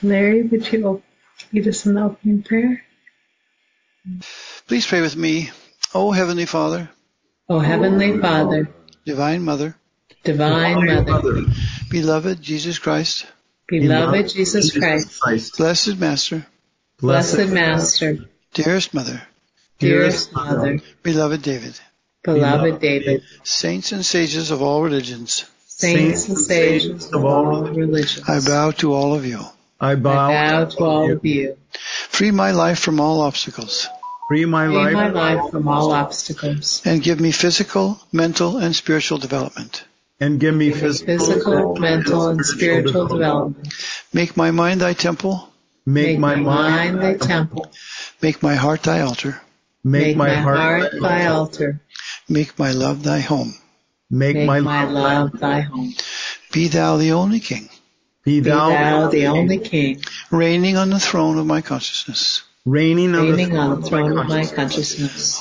Larry, would you lead us in the opening prayer? Please pray with me. O Heavenly Father, O Heavenly Father, Divine Mother, Divine Mother, beloved Jesus Christ, beloved Jesus Christ, blessed Master, blessed Master, dearest Mother, dearest Mother, beloved David, beloved David, saints and sages of all religions, saints and sages of all religions, I bow to all of you. I bow to all of you. Free my life from all obstacles. Free my life from all obstacles. And give me physical, mental, and spiritual development. And give me physical, mental, and spiritual development. Make my mind thy temple. Make my mind thy temple. Make my heart thy altar. Make my heart thy altar. Make my love thy home. Make my love thy home. Be thou the only King. Be thou the only King. Reigning on the throne of my consciousness. Reigning on the throne of my consciousness.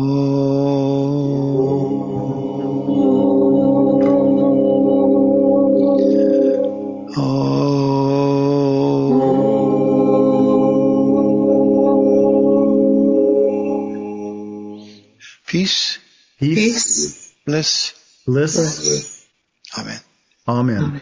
Peace. Bliss. Amen. Amen.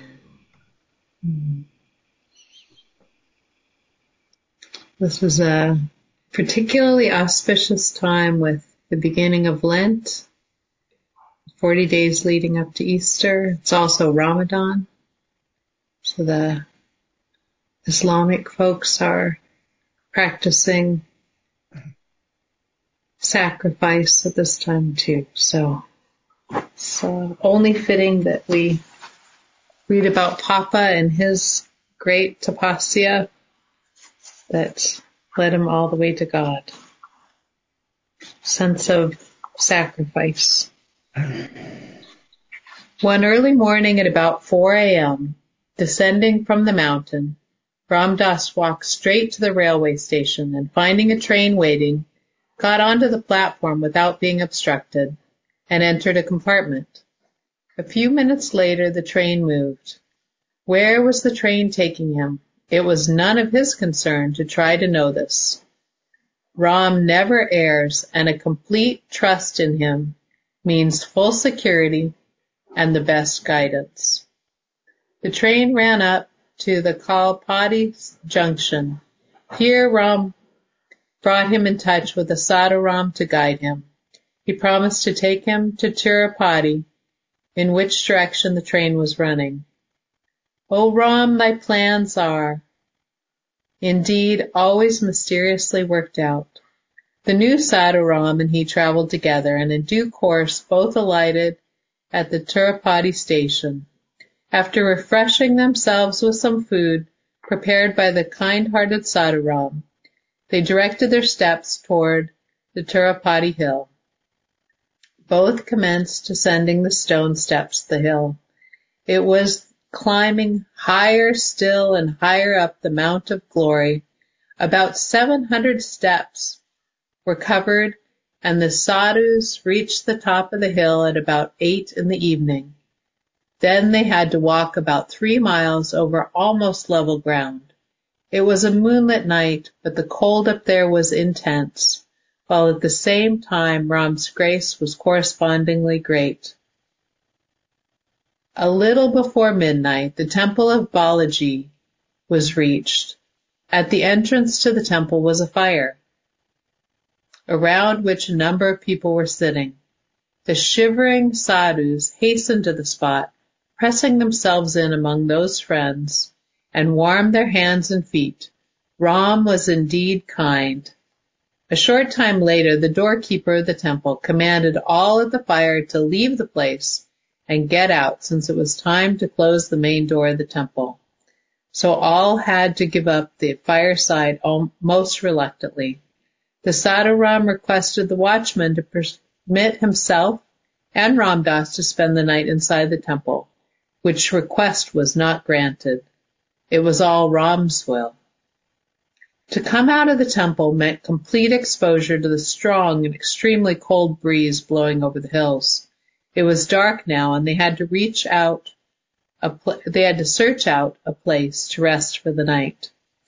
This was a particularly auspicious time with the beginning of Lent, 40 days leading up to Easter. It's also Ramadan. So the Islamic folks are practicing sacrifice at this time too. So it's only fitting that we read about Papa and his great tapasya that led him all the way to God. Sense of sacrifice. One early morning at about 4 a.m., descending from the mountain, Ram Dass walked straight to the railway station and, finding a train waiting, got onto the platform without being obstructed and entered a compartment. A few minutes later, the train moved. Where was the train taking him? It was none of his concern to try to know this. Ram never errs, and a complete trust in him means full security and the best guidance. The train ran up to the Kalpadi junction. Here Ram brought him in touch with a Sadhu Ram to guide him. He promised to take him to Tirupati, in which direction the train was running. O Ram, thy plans are, indeed, always mysteriously worked out. The new Sadhu Ram and he traveled together, and in due course both alighted at the Tirupati station. After refreshing themselves with some food prepared by the kind-hearted Sadhu Ram, they directed their steps toward the Tirupati hill. Both commenced ascending the stone steps of the hill. It was climbing higher still and higher up the Mount of Glory. About 700 steps were covered, and the sadhus reached the top of the hill at about 8 in the evening. Then they had to walk about 3 miles over almost level ground. It was a moonlit night, but the cold up there was intense, while at the same time Ram's grace was correspondingly great. A little before midnight, the temple of Balaji was reached. At the entrance to the temple was a fire, around which a number of people were sitting. The shivering sadhus hastened to the spot, pressing themselves in among those friends, and warmed their hands and feet. Ram was indeed kind. A short time later, the doorkeeper of the temple commanded all at the fire to leave the place and get out, since it was time to close the main door of the temple. So all had to give up the fireside most reluctantly. The Sadhu Ram requested the watchman to permit himself and Ram Dass to spend the night inside the temple, which request was not granted. It was all Ram's will. To come out of the temple meant complete exposure to the strong and extremely cold breeze blowing over the hills. It was dark now, and they had to search out a place to rest for the night.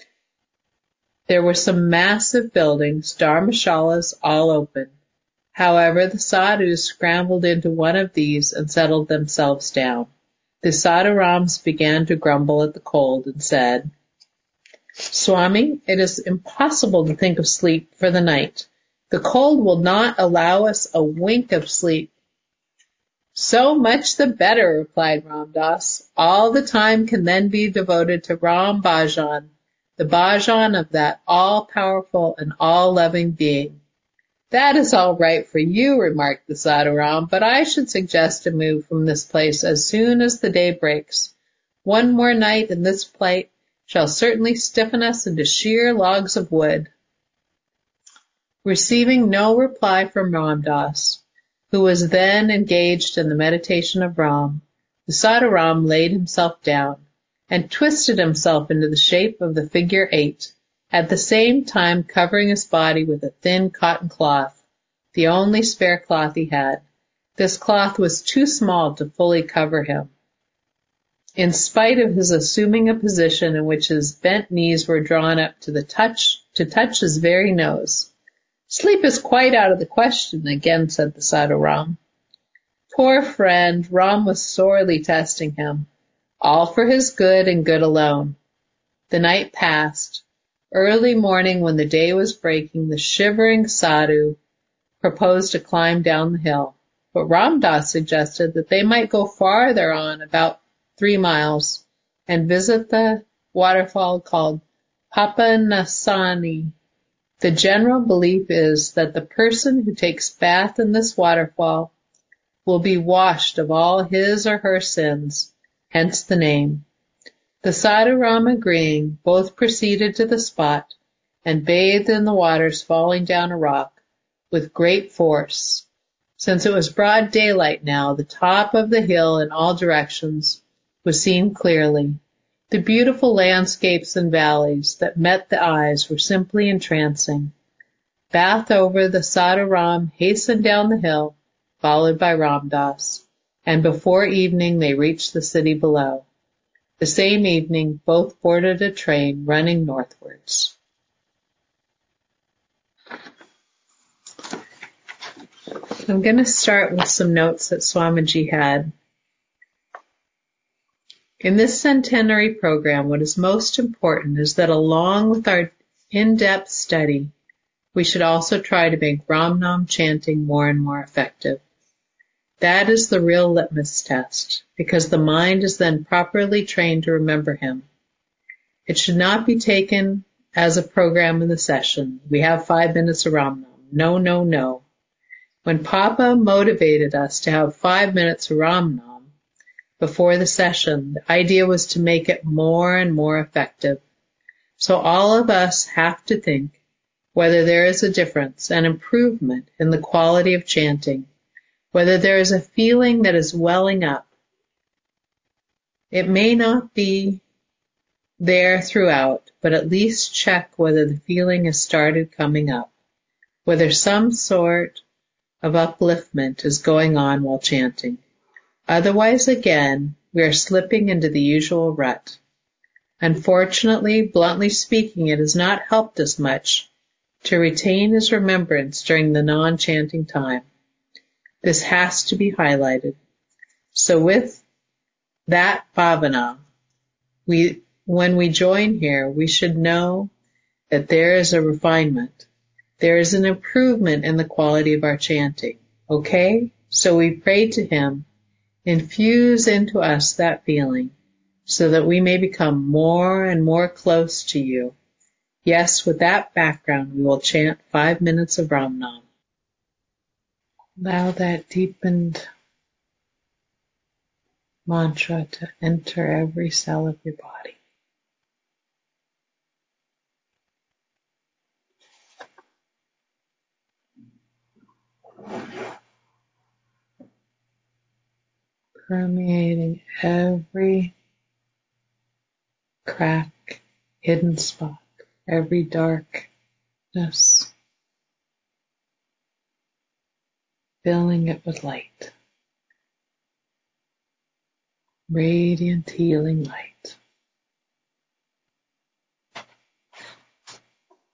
There were some massive buildings, dharmashalas, all open. However, the sadhus scrambled into one of these and settled themselves down. The sadhurams began to grumble at the cold and said, "Swami, it is impossible to think of sleep for the night. The cold will not allow us a wink of sleep." "So much the better," replied Ram Das. "All the time can then be devoted to Ram Bhajan, the bhajan of that all-powerful and all-loving being." "That is all right for you," remarked the Sadhuram, "but I should suggest to move from this place as soon as the day breaks. One more night in this plight shall certainly stiffen us into sheer logs of wood." Receiving no reply from Ram Das, who was then engaged in the meditation of Ram, the Sadhuram laid himself down and twisted himself into the shape of the figure 8, at the same time covering his body with a thin cotton cloth, the only spare cloth he had. This cloth was too small to fully cover him, in spite of his assuming a position in which his bent knees were drawn up to touch his very nose. "Sleep is quite out of the question," again said the Sadhuram. Poor friend, Ram was sorely testing him, all for his good and good alone. The night passed. Early morning, when the day was breaking, the shivering sadhu proposed to climb down the hill, but Ram Das suggested that they might go farther on, about 3 miles, and visit the waterfall called Papanasani. The general belief is that the person who takes bath in this waterfall will be washed of all his or her sins, hence the name. The Sadhuram agreeing, both proceeded to the spot and bathed in the waters falling down a rock with great force. Since it was broad daylight now, the top of the hill in all directions was seen clearly. The beautiful landscapes and valleys that met the eyes were simply entrancing. Bath over, the Sadhuram hastened down the hill, followed by Ram Das, and before evening they reached the city below. The same evening, both boarded a train running northwards. I'm going to start with some notes that Swamiji had. In this centenary program, what is most important is that along with our in-depth study, we should also try to make Ram Nam chanting more and more effective. That is the real litmus test, because the mind is then properly trained to remember him. It should not be taken as a program in the session. We have 5 minutes of Ram Nam. No, no, no. When Papa motivated us to have 5 minutes of Ram Nam before the session, the idea was to make it more and more effective. So all of us have to think whether there is a difference, an improvement in the quality of chanting, whether there is a feeling that is welling up. It may not be there throughout, but at least check whether the feeling has started coming up, whether some sort of upliftment is going on while chanting. Otherwise, again, we are slipping into the usual rut. Unfortunately, bluntly speaking, it has not helped us much to retain his remembrance during the non-chanting time. This has to be highlighted. So with that bhavana, when we join here, we should know that there is a refinement. There is an improvement in the quality of our chanting. Okay? So we pray to him, infuse into us that feeling so that we may become more and more close to you. Yes, with that background, we will chant 5 minutes of Ram Nam. Allow that deepened mantra to enter every cell of your body. Permeating every crack, hidden spot, every darkness, filling it with light, radiant healing light.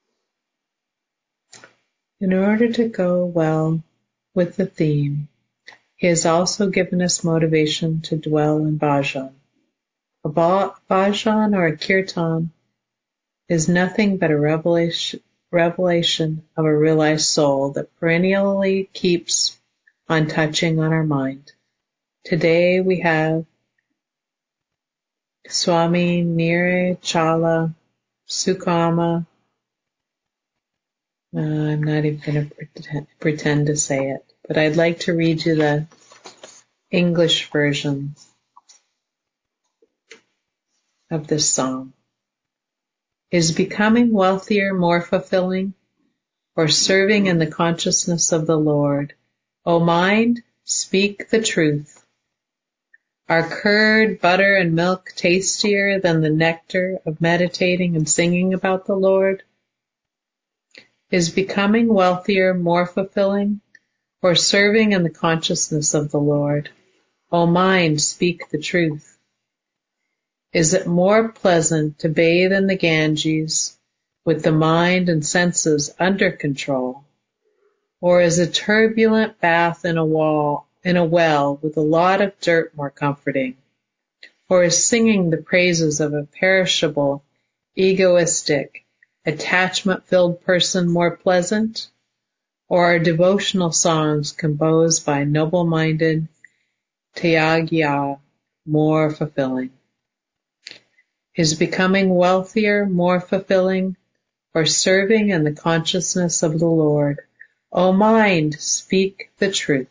In order to go well with the theme, he has also given us motivation to dwell in bhajan. A bhajan or a kirtan is nothing but a revelation of a realized soul that perennially keeps on touching on our mind. Today we have Swami Nirachala Sukama. I'm not even going to pretend to say it, but I'd like to read you the English version of this song. Is becoming wealthier more fulfilling, or serving in the consciousness of the Lord? O mind, speak the truth. Are curd, butter, and milk tastier than the nectar of meditating and singing about the Lord? Is becoming wealthier more fulfilling, or serving in the consciousness of the Lord? O mind, speak the truth. Is it more pleasant to bathe in the Ganges with the mind and senses under control, or is a turbulent bath in a well with a lot of dirt more comforting, or is singing the praises of a perishable, egoistic, attachment-filled person more pleasant, or are devotional songs composed by noble-minded Tyagya more fulfilling? Is becoming wealthier more fulfilling, or serving in the consciousness of the Lord? O mind, speak the truth.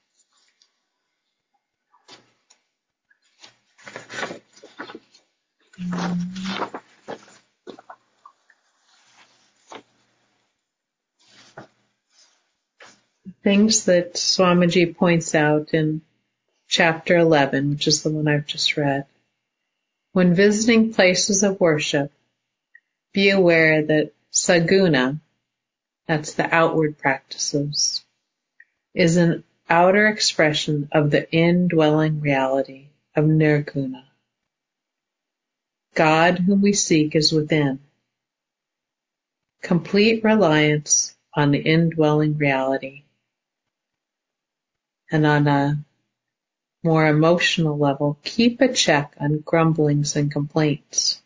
Things that Swamiji points out in chapter 11, which is the one I've just read. When visiting places of worship, be aware that saguna, that's the outward practices, is an outer expression of the indwelling reality of nirguna. God whom we seek is within. Complete reliance on the indwelling reality. And on a more emotional level, keep a check on grumblings and complaints.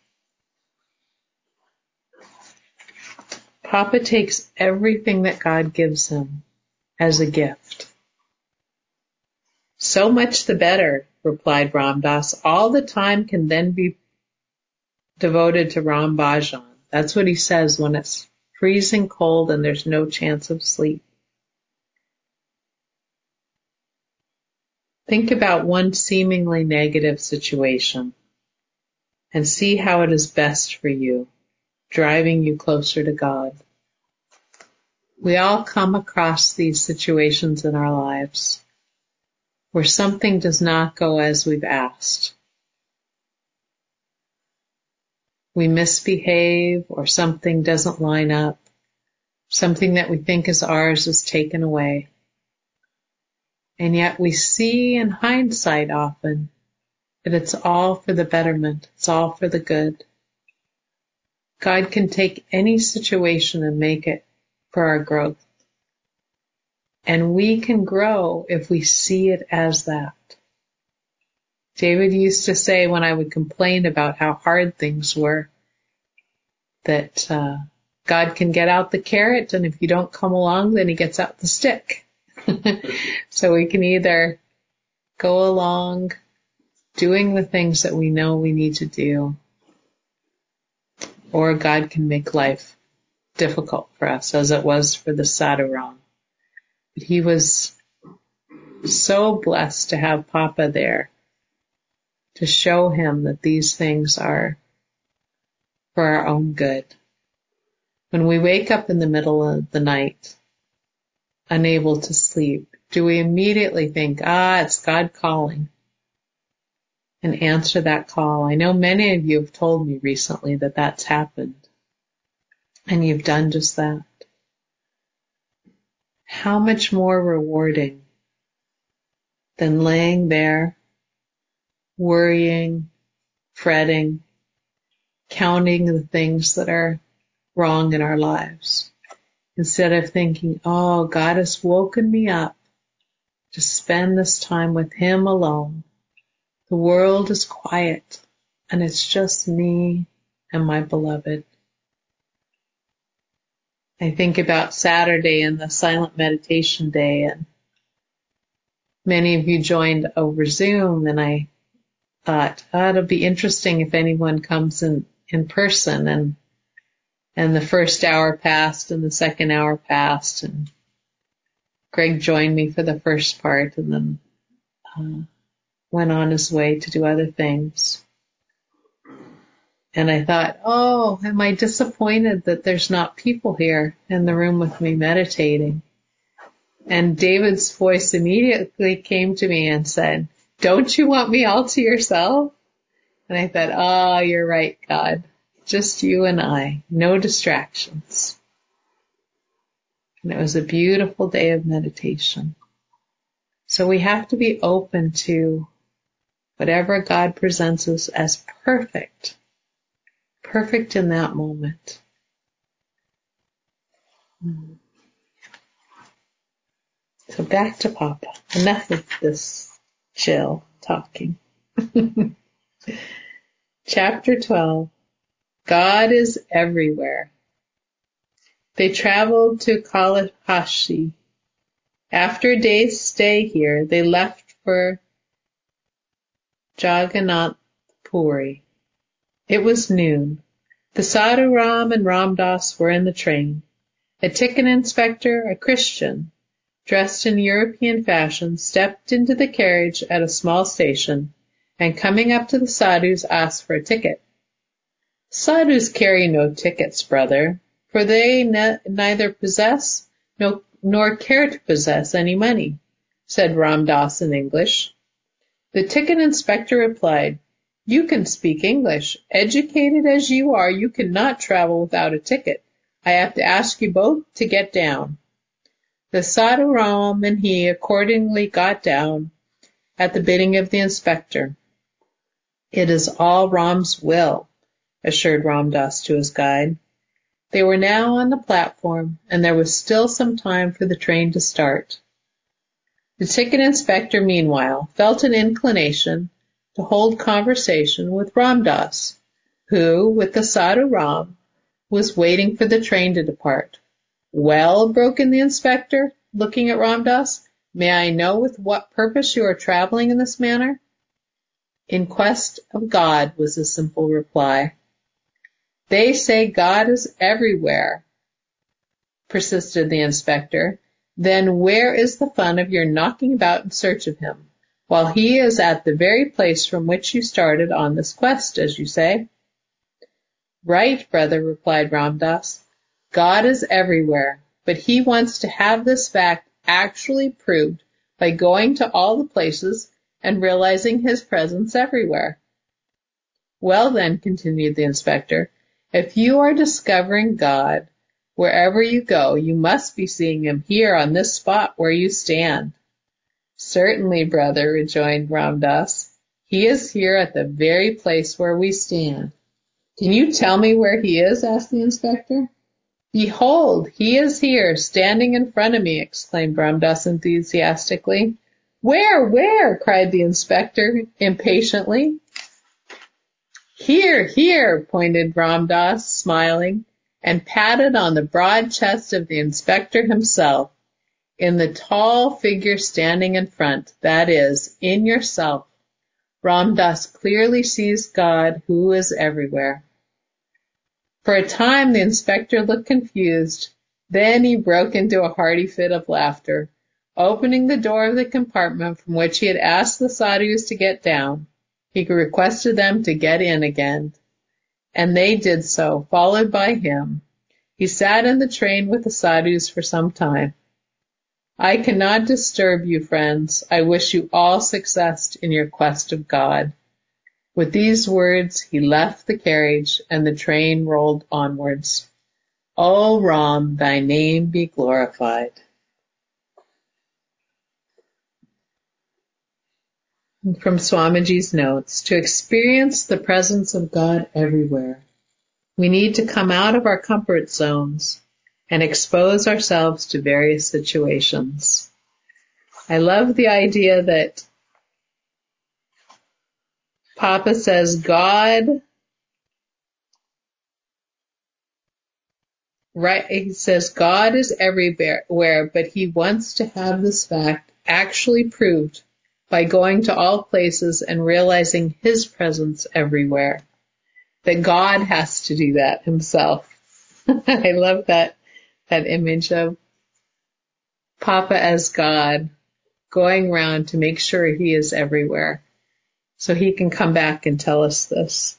Papa takes everything that God gives him as a gift. So much the better, replied Ram Das. All the time can then be devoted to Ram Bhajan. That's what he says when it's freezing cold and there's no chance of sleep. Think about one seemingly negative situation and see how it is best for you, driving you closer to God. We all come across these situations in our lives where something does not go as we've asked. We misbehave, or something doesn't line up. Something that we think is ours is taken away. And yet we see in hindsight often that it's all for the betterment. It's all for the good. God can take any situation and make it for our growth. And we can grow if we see it as that. David used to say when I would complain about how hard things were, that God can get out the carrot, and if you don't come along, then he gets out the stick. So we can either go along doing the things that we know we need to do, or God can make life difficult for us, as it was for the Sadhuram. But he was so blessed to have Papa there to show him that these things are for our own good. When we wake up in the middle of the night, unable to sleep, do we immediately think, it's God calling, and answer that call? I know many of you have told me recently that that's happened, and you've done just that. How much more rewarding than laying there, worrying, fretting, counting the things that are wrong in our lives. instead of thinking, oh, God has woken me up to spend this time with Him alone. The world is quiet, and it's just me and my beloved. I think about Saturday and the silent meditation day, and many of you joined over Zoom, and I thought, it'll be interesting if anyone comes in person, and the first hour passed and the second hour passed, and Greg joined me for the first part and then went on his way to do other things. And I thought, oh, am I disappointed that there's not people here in the room with me meditating? And David's voice immediately came to me and said, don't you want me all to yourself? And I thought, oh, you're right, God. Just you and I, no distractions. And it was a beautiful day of meditation. So we have to be open to whatever God presents us as perfect in that moment. So back to Papa. Enough of this chill talking. Chapter 12. God is everywhere. They traveled to Kalahasti. After a day's stay here, they left for Jagannath Puri. It was noon. The Sadhu Ram and Ram Das were in the train. A ticket inspector, a Christian, dressed in European fashion, stepped into the carriage at a small station, and coming up to the sadhus asked for a ticket. Sadhus carry no tickets, brother, for they neither possess nor care to possess any money, said Ram Das in English. The ticket inspector replied, you can speak English. Educated as you are, you cannot travel without a ticket. I have to ask you both to get down. The Sadhu Ram and he accordingly got down at the bidding of the inspector. It is all Ram's will, assured Ram Das to his guide. They were now on the platform, and there was still some time for the train to start. The ticket inspector, meanwhile, felt an inclination to hold conversation with Ram Das, who, with the Sadhu Ram, was waiting for the train to depart. Well, broke in the inspector, looking at Ram Das, may I know with what purpose you are traveling in this manner? In quest of God, was the simple reply. They say God is everywhere, persisted the inspector. Then where is the fun of your knocking about in search of him, while he is at the very place from which you started on this quest, as you say? Right, brother, replied Ram Das. God is everywhere, but he wants to have this fact actually proved by going to all the places and realizing his presence everywhere. Well then, continued the inspector, if you are discovering God wherever you go, you must be seeing him here on this spot where you stand. Certainly, brother, rejoined Ram Das. He is here at the very place where we stand. Can you tell me where he is? Asked the inspector. Behold, he is here, standing in front of me, exclaimed Ram Das enthusiastically. Where? Cried the inspector impatiently. Here, pointed Ram Das, smiling, and patted on the broad chest of the inspector himself, in the tall figure standing in front, that is, in yourself. Ram Das clearly sees God, who is everywhere. For a time the inspector looked confused, then he broke into a hearty fit of laughter. Opening the door of the compartment from which he had asked the sadhus to get down, he requested them to get in again, and they did so, followed by him. He sat in the train with the sadhus for some time. I cannot disturb you, friends. I wish you all success in your quest of God. With these words, he left the carriage, and the train rolled onwards. O Ram, thy name be glorified. From Swamiji's notes, to experience the presence of God everywhere, we need to come out of our comfort zones and expose ourselves to various situations. I love the idea that Papa says God, right? He says God is everywhere, but he wants to have this fact actually proved by going to all places and realizing his presence everywhere. That God has to do that himself. I love that image of Papa as God going around to make sure he is everywhere so he can come back and tell us this.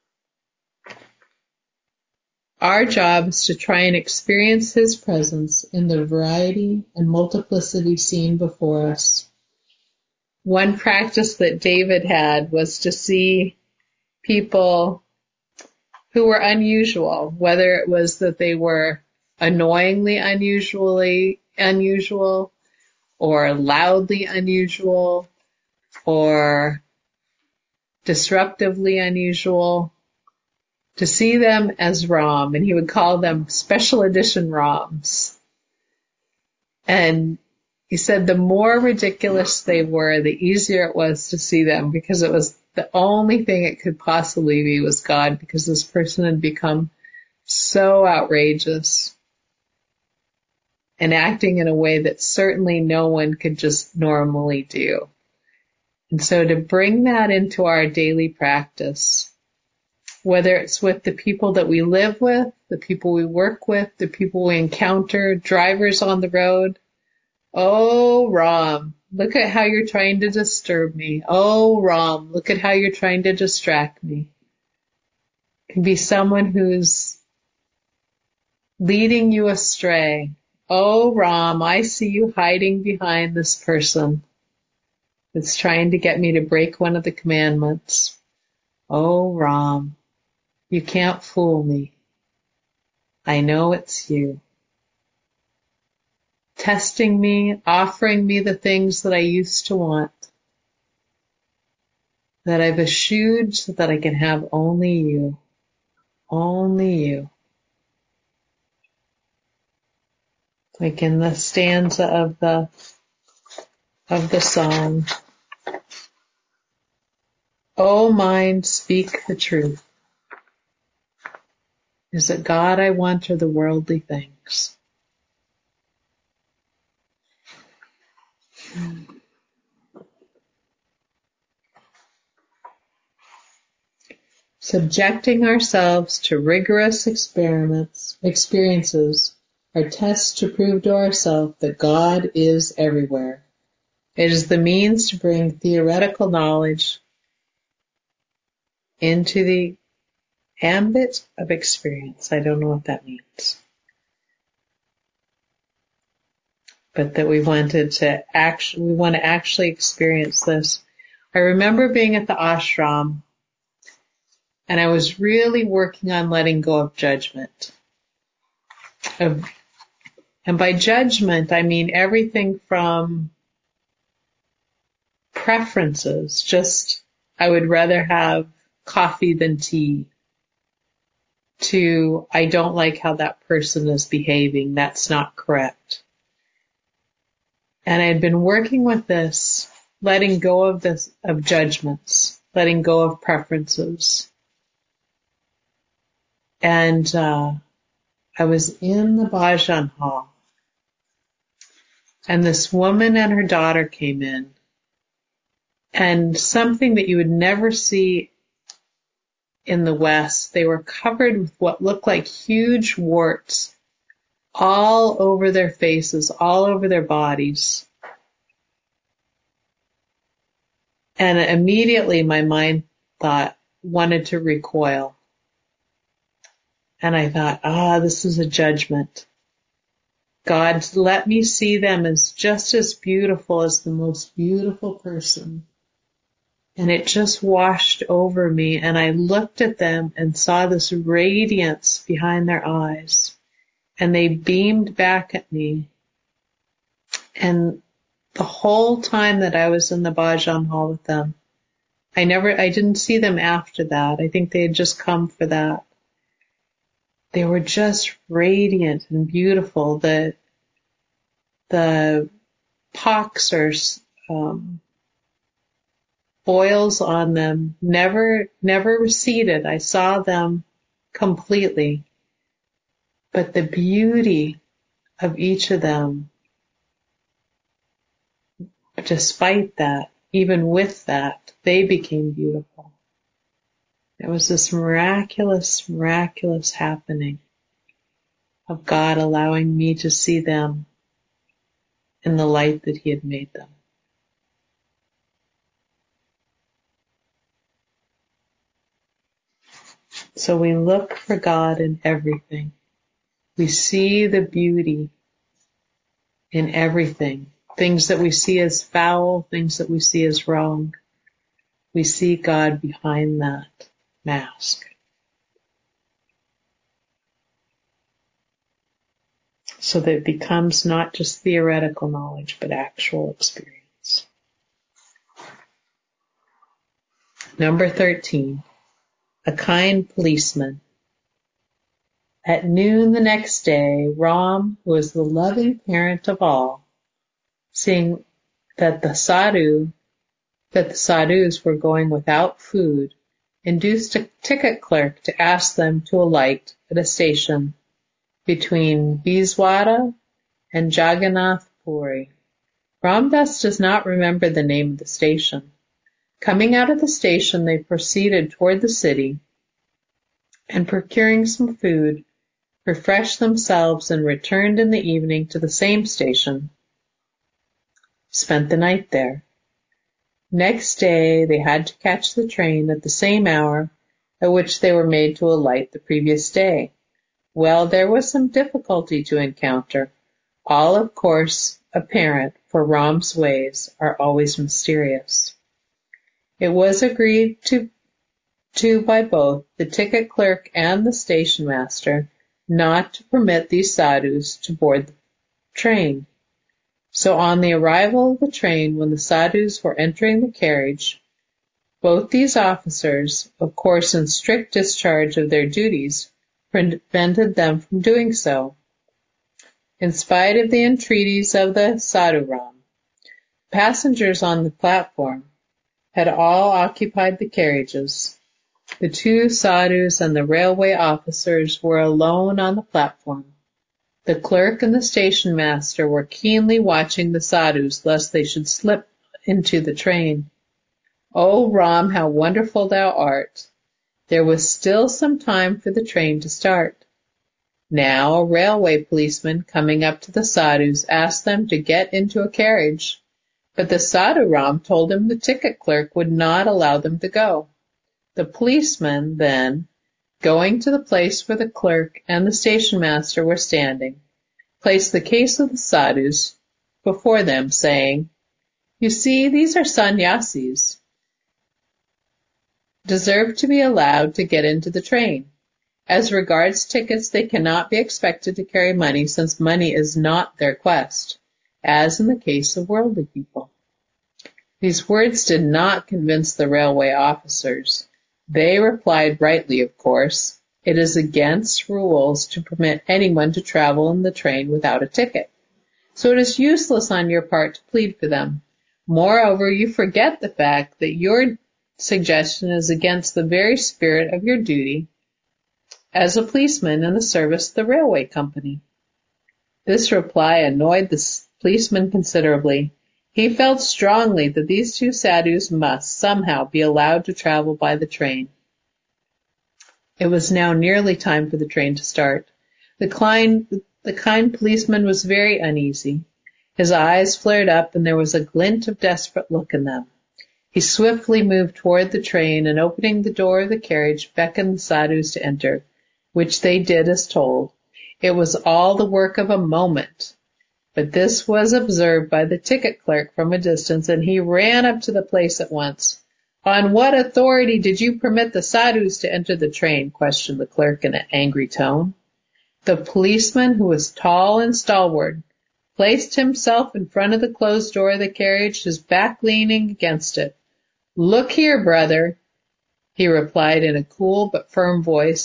Our job is to try and experience his presence in the variety and multiplicity seen before us. One practice that David had was to see people who were unusual, whether it was that they were annoyingly unusual, or loudly unusual, or disruptively unusual, to see them as Ram, and he would call them special edition Rams. And he said the more ridiculous they were, the easier it was to see them, because it was the only thing it could possibly be was God, because this person had become so outrageous and acting in a way that certainly no one could just normally do. And so to bring that into our daily practice, whether it's with the people that we live with, the people we work with, the people we encounter, drivers on the road. Oh, Ram, look at how you're trying to disturb me. Oh, Ram, look at how you're trying to distract me. It can be someone who's leading you astray. Oh, Ram, I see you hiding behind this person that's trying to get me to break one of the commandments. Oh, Ram, you can't fool me. I know it's you. Testing me, offering me the things that I used to want, that I've eschewed so that I can have only you. Only you. Like in the stanza of the song. O mind, speak the truth. Is it God I want or the worldly things? Subjecting ourselves to rigorous experiences are tests to prove to ourselves that God is everywhere. It is the means to bring theoretical knowledge into the ambit of experience. I don't know what that means. But that we want to actually experience this. I remember being at the ashram, and I was really working on letting go of judgment. And by judgment, I mean everything from preferences, just I would rather have coffee than tea, to I don't like how that person is behaving, that's not correct. And I had been working with this, letting go of judgments, letting go of preferences. And I was in the Bhajan hall, and this woman and her daughter came in, and something that you would never see in the West, they were covered with what looked like huge warts all over their faces, all over their bodies. And immediately my mind wanted to recoil. And I thought, this is a judgment. God, let me see them as just as beautiful as the most beautiful person. And it just washed over me, and I looked at them and saw this radiance behind their eyes. And they beamed back at me. And the whole time that I was in the Bhajan hall with them, I didn't see them after that. I think they had just come for that. they were just radiant and beautiful. The pocks or boils on them never receded. I saw them completely. But the beauty of each of them, despite that, even with that, they became beautiful. There was this miraculous happening of God allowing me to see them in the light that He had made them. So we look for God in everything. We see the beauty in everything. Things that we see as foul, things that we see as wrong. We see God behind that mask. So that it becomes not just theoretical knowledge, but actual experience. Number 13, a kind policeman. At noon the next day, Ram, who was the loving parent of all, seeing that the sadhus were going without food, induced a ticket clerk to ask them to alight at a station between Biswara and Jagannath Puri. Ram Das does not remember the name of the station. Coming out of the station, they proceeded toward the city, and procuring some food, refreshed themselves and returned in the evening to the same station, spent the night there. Next day, they had to catch the train at the same hour at which they were made to alight the previous day. Well, there was some difficulty to encounter, all, of course, apparent, for Ram's ways are always mysterious. It was agreed to by both the ticket clerk and the station master not to permit these sadhus to board the train. So on the arrival of the train, when the sadhus were entering the carriage, both these officers, of course in strict discharge of their duties, prevented them from doing so. In spite of the entreaties of the Sadhu Ram, passengers on the platform had all occupied the carriages. The two sadhus and the railway officers were alone on the platform. The clerk and the station master were keenly watching the sadhus lest they should slip into the train. "O Ram, how wonderful thou art!" There was still some time for the train to start. Now a railway policeman, coming up to the sadhus, asked them to get into a carriage, but the Sadhu Ram told him the ticket clerk would not allow them to go. The policeman then, going to the place where the clerk and the station master were standing, placed the case of the sadhus before them, saying, "You see, these are sannyasis, deserve to be allowed to get into the train. As regards tickets, they cannot be expected to carry money, since money is not their quest, as in the case of worldly people." These words did not convince the railway officers. They replied rightly, of course, "It is against rules to permit anyone to travel in the train without a ticket. So it is useless on your part to plead for them. Moreover, you forget the fact that your suggestion is against the very spirit of your duty as a policeman in the service of the railway company." This reply annoyed the policeman considerably. He felt strongly that these two sadhus must somehow be allowed to travel by the train. It was now nearly time for the train to start. The kind policeman was very uneasy. His eyes flared up, and there was a glint of desperate look in them. He swiftly moved toward the train, and opening the door of the carriage, beckoned the sadhus to enter, which they did as told. It was all the work of a moment. But this was observed by the ticket clerk from a distance, and he ran up to the place at once. "On what authority did you permit the sadhus to enter the train?" questioned the clerk in an angry tone. The policeman, who was tall and stalwart, placed himself in front of the closed door of the carriage, his back leaning against it. "Look here, brother," he replied in a cool but firm voice.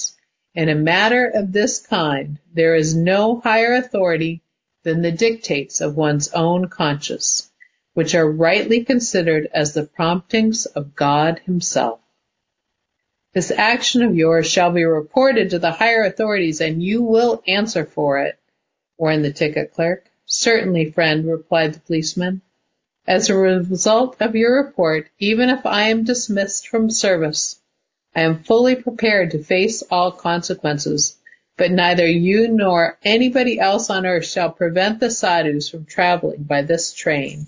In a matter of this kind, there is no higher authority than the dictates of one's own conscience, which are rightly considered as the promptings of God himself. This action of yours shall be reported to the higher authorities, and you will answer for it, warned the ticket clerk. Certainly, friend, replied the policeman. As a result of your report, even if I am dismissed from service, I am fully prepared to face all consequences, but neither you nor anybody else on earth shall prevent the sadhus from traveling by this train.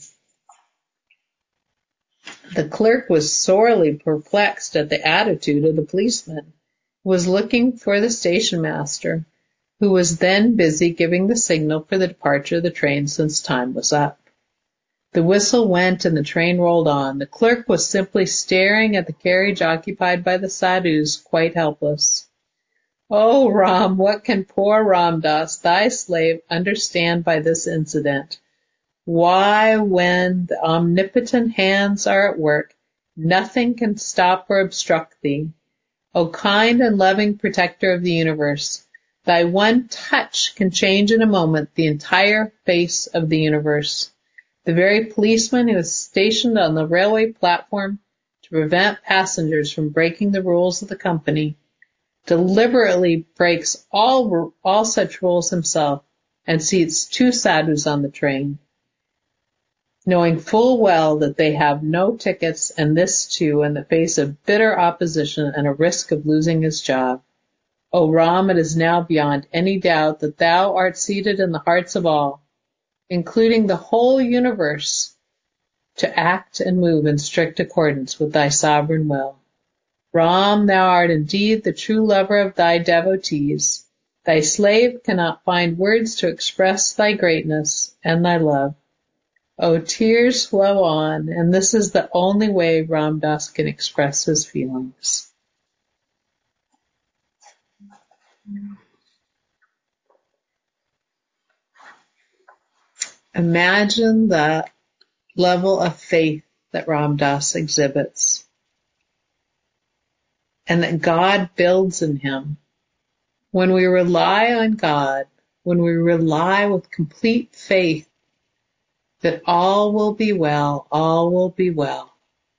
The clerk was sorely perplexed at the attitude of the policeman, who was looking for the station master, who was then busy giving the signal for the departure of the train since time was up. The whistle went and the train rolled on. The clerk was simply staring at the carriage occupied by the sadhus, quite helpless. Oh, Ram, what can poor Ram Das, thy slave, understand by this incident? Why, when the omnipotent hands are at work, nothing can stop or obstruct thee. O kind and loving protector of the universe, thy one touch can change in a moment the entire face of the universe. The very policeman who is stationed on the railway platform to prevent passengers from breaking the rules of the company deliberately breaks all such rules himself and seats two sadhus on the train, knowing full well that they have no tickets, and this too in the face of bitter opposition and a risk of losing his job. O Ram, it is now beyond any doubt that thou art seated in the hearts of all, including the whole universe, to act and move in strict accordance with thy sovereign will. Ram, thou art indeed the true lover of thy devotees. Thy slave cannot find words to express thy greatness and thy love. Oh, tears flow on, and this is the only way Ram Das can express his feelings. Imagine the level of faith that Ram Das exhibits and that God builds in him. When we rely on God, when we rely with complete faith that all will be well, all will be well,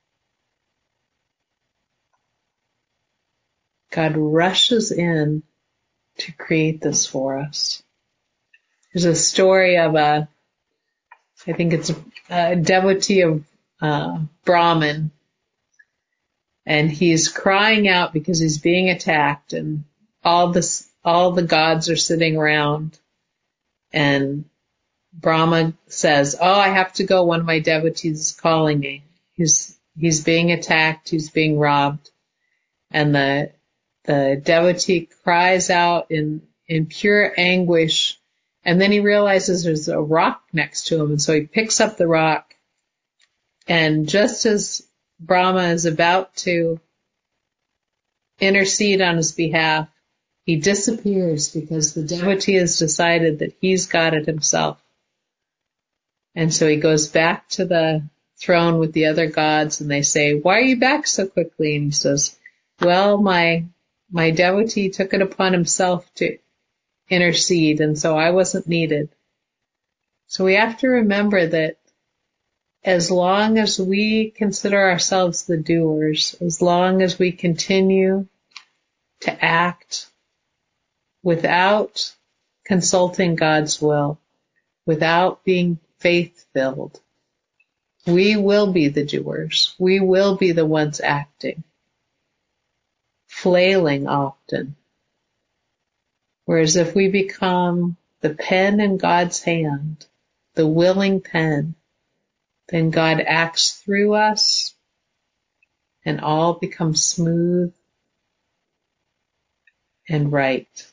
God rushes in to create this for us. There's a story of I think it's a devotee of Brahman, and he's crying out because he's being attacked, and all the gods are sitting around, and Brahma says, "Oh, I have to go. One of my devotees is calling me. He's being attacked. He's being robbed," and the devotee cries out in pure anguish. And then he realizes there's a rock next to him, and so he picks up the rock. And just as Brahma is about to intercede on his behalf, he disappears because the devotee has decided that he's got it himself. And so he goes back to the throne with the other gods, and they say, "Why are you back so quickly?" And he says, "Well, my devotee took it upon himself to intercede, and so I wasn't needed." So we have to remember that as long as we consider ourselves the doers, as long as we continue to act without consulting God's will, without being faith-filled, we will be the doers. We will be the ones acting, flailing often. Whereas if we become the pen in God's hand, the willing pen, then God acts through us and all becomes smooth and right.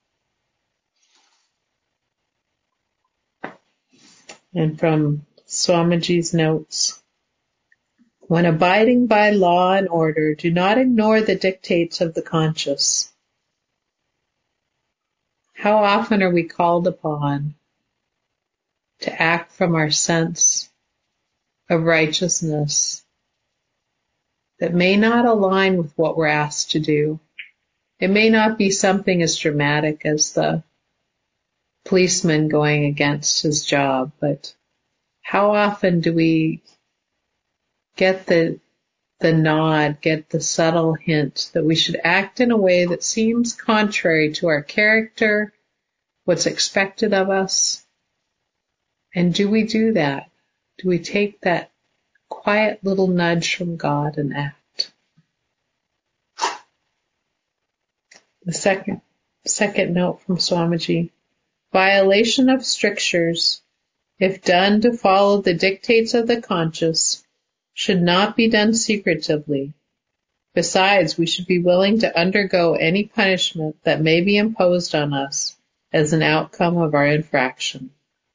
And from Swamiji's notes, when abiding by law and order, do not ignore the dictates of the conscious. How often are we called upon to act from our sense of righteousness that may not align with what we're asked to do? It may not be something as dramatic as the policeman going against his job, but how often do we get the nod, get the subtle hint that we should act in a way that seems contrary to our character, what's expected of us? And do we do that? Do we take that quiet little nudge from God and act? The second note from Swamiji. Violation of strictures, if done to follow the dictates of the conscious, should not be done secretively. Besides, we should be willing to undergo any punishment that may be imposed on us as an outcome of our infraction.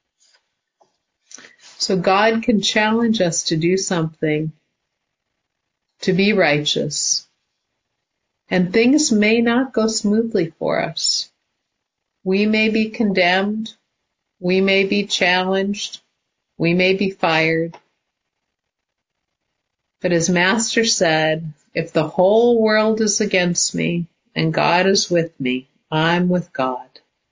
So God can challenge us to do something, to be righteous, and things may not go smoothly for us. We may be condemned, we may be challenged, we may be fired. But as Master said, if the whole world is against me and God is with me, I'm with God.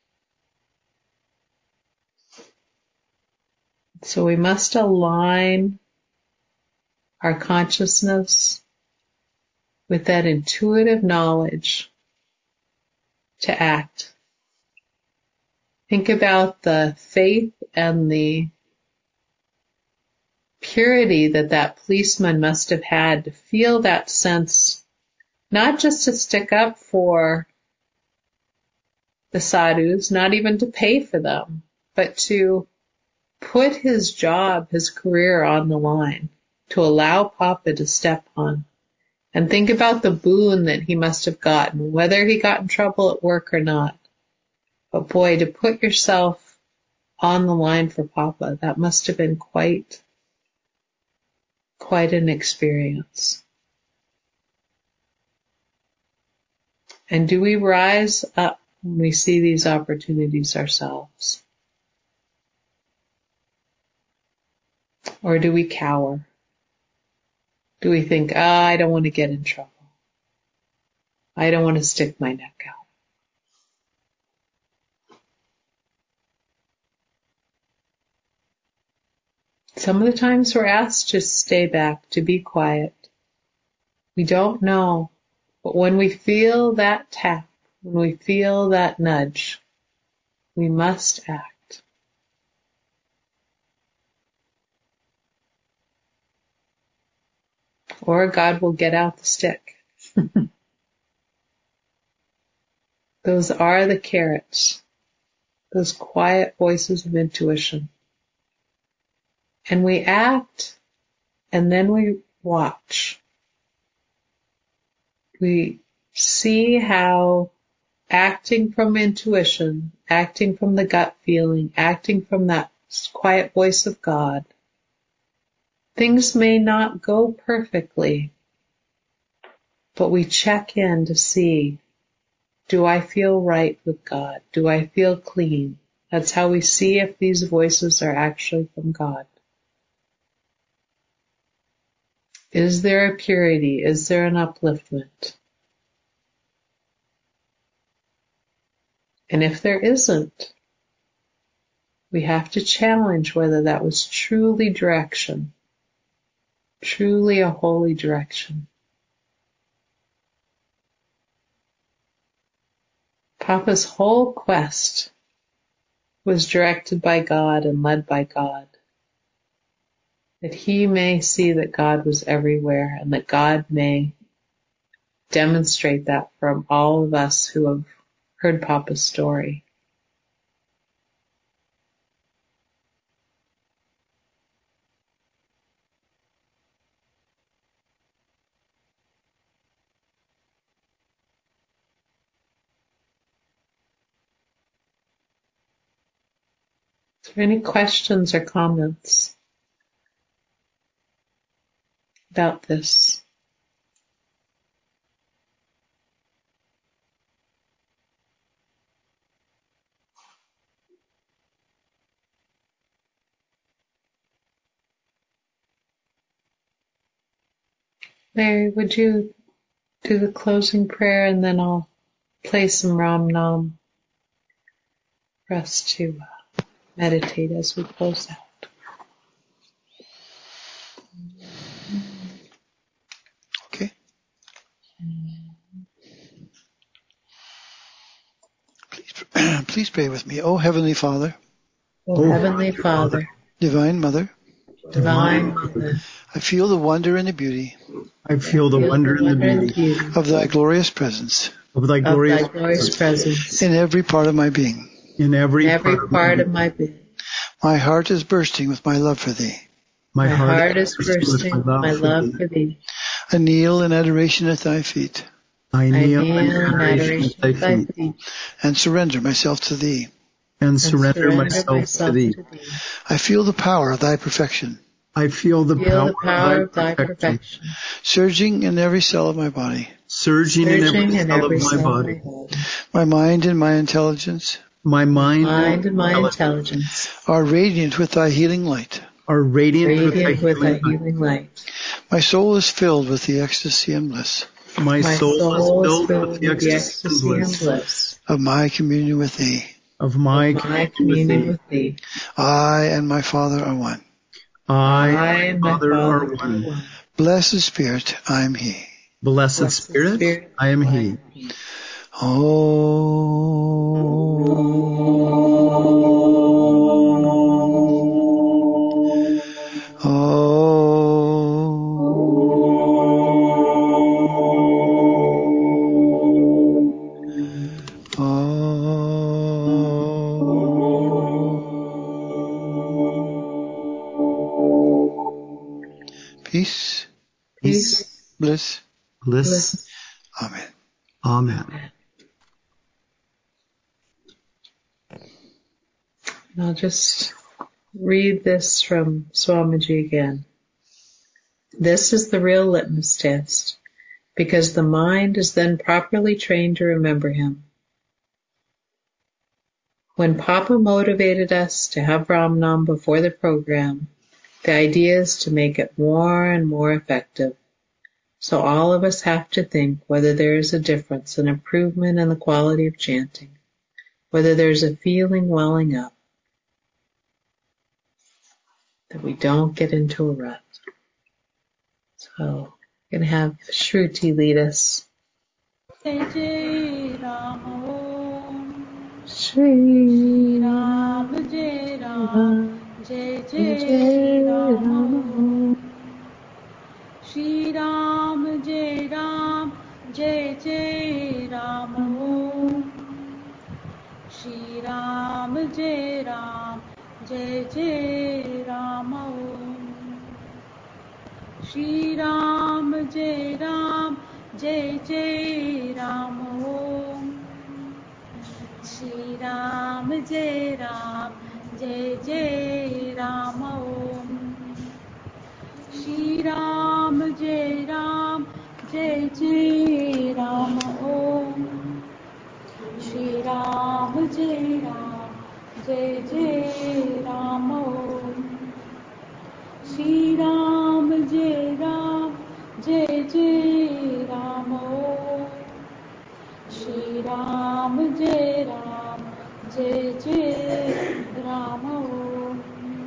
So we must align our consciousness with that intuitive knowledge to act. Think about the faith and the purity that policeman must have had to feel that sense, not just to stick up for the sadhus, not even to pay for them, but to put his job, his career on the line, to allow Papa to step on. And think about the boon that he must have gotten, whether he got in trouble at work or not. But boy, to put yourself on the line for Papa, that must have been quite an experience. And do we rise up when we see these opportunities ourselves? Or do we cower? Do we think, I don't want to get in trouble. I don't want to stick my neck out. Some of the times we're asked to stay back, to be quiet. We don't know. But when we feel that tap, when we feel that nudge, we must act. Or God will get out the stick. Those are the carrots, those quiet voices of intuition. And we act, and then we watch. We see how acting from intuition, acting from the gut feeling, acting from that quiet voice of God, things may not go perfectly, but we check in to see, do I feel right with God? Do I feel clean? That's how we see if these voices are actually from God. Is there a purity? Is there an upliftment? And if there isn't, we have to challenge whether that was truly direction, truly a holy direction. Papa's whole quest was directed by God and led by God, that he may see that God was everywhere and that God may demonstrate that from all of us who have heard Papa's story. Is there any questions or comments about this? Mary, would you do the closing prayer and then I'll play some Ram Nam for us to meditate as we close out. Okay. Please pray with me. Oh, Heavenly Father. Oh, Heavenly Father. Divine Mother. Divine Mother. I feel the wonder and the beauty. I feel the wonder and the beauty of thy glorious presence. Of thy glorious presence. In every part of my being. In every part of my being. My heart is bursting with my love for thee. My heart is bursting with my love for thee. I kneel in adoration at thy feet. I kneel in adoration at thy feet. And surrender myself to thee. And surrender myself to thee. I feel the power of thy perfection. I feel the power of thy perfection. Surging in every cell of my body. Surging in every cell of my body. My mind and my intelligence. My mind and my intelligence. Are radiant with thy healing light. Are radiant with thy healing light. My soul is filled with the ecstasy and bliss. My soul is filled with the ecstasy and bliss. Of my communion with thee. Of my communion with thee. I and my Father are one. I and my Father are one. Blessed Spirit, I am He. Blessed Spirit, I am He. Peace. Bliss. Amen. Amen. I'll just read this from Swamiji again. This is the real litmus test, because the mind is then properly trained to remember him. When Papa motivated us to have Ram Nam before the program, the idea is to make it more and more effective. So all of us have to think whether there is a difference, an improvement in the quality of chanting, whether there's a feeling welling up, that we don't get into a rut. So I'm going to have Shruti lead us. Jai Ram Om. Shri Ram Jai Ram, Jai Jai Ram Om. Shri Ram Jai Ram, Jai Jai Ram Om. Shri Ram Jai Ram, Jai Jai Ram Om. Shri Ram Jai Ram, Jai Jai Ram Om. Shri Ram Jai Ram, Jai Jai Ram Om. Shri Ram Jai Ram, Jai Jai Ram Om. Shri Ram Jai Ram, Jai Jai Ram Om. Shri Ram Jai Ram, Jai Jai Ram Om. Shri Ram Jai Ram, Jai Jai Ram Om.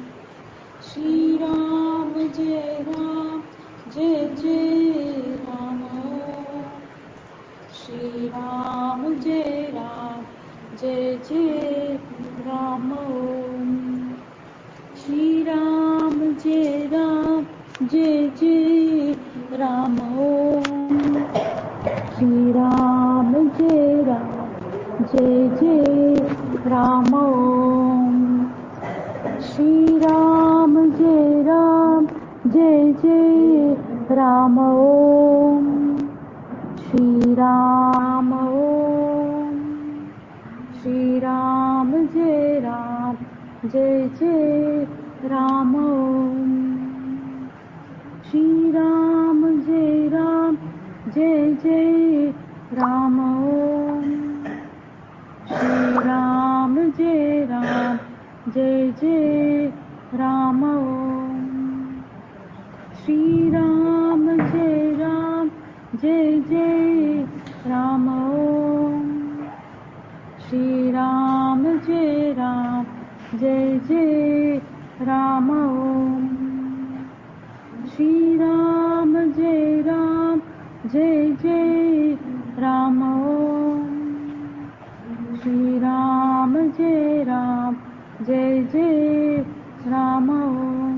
Shri Ram Jai Ram, Jai Jai Ram Om. Shri Ram Jai Ram, Jai Jai Ram Om. Shri Ram Jai Ram, Jai Jai Ram Om. Shri Ram Jai Ram, Jai Jai Ram Om. Shri Ram Jai Ram, Jai Jai Ram Om. Shri Ram Om. Shri Ram Jai Ram, Jai Jai Ram Om. Shri Ram Jai Ram, Jai Jai Ram Om. Shri Ram Jai Ram, Jai Jai Ram Om. Shri Ram Jai Ram, Jai Jai Ram Om. Jai Ram Om Shri Ram Jai Ram Jai Jai Ram Om Shri Ram Jai Ram Jai Jai Ram Om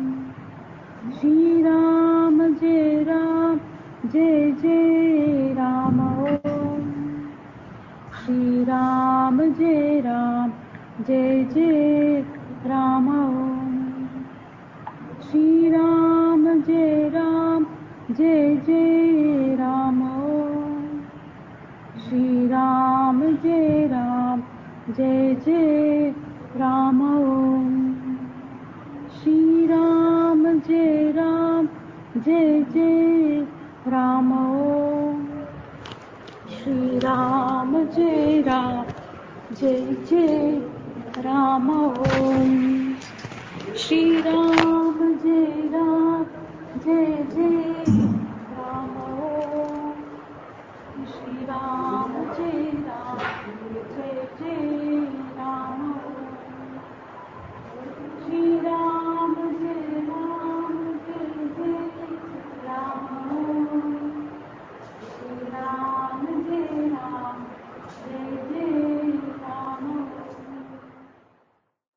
Shri Ram Jai Ram Jai Jai Ram Om Shri Ram Jai Ram Jai Jai Ram Om Shri Ram Jai Ram Jai Jai Ram Om Shri Ram Jai Ram Jai Jai Ram Om Shri Ram Jai Ram Jai Jai Ram Om Shri Ram Jai Ram Jai Jai Ram Om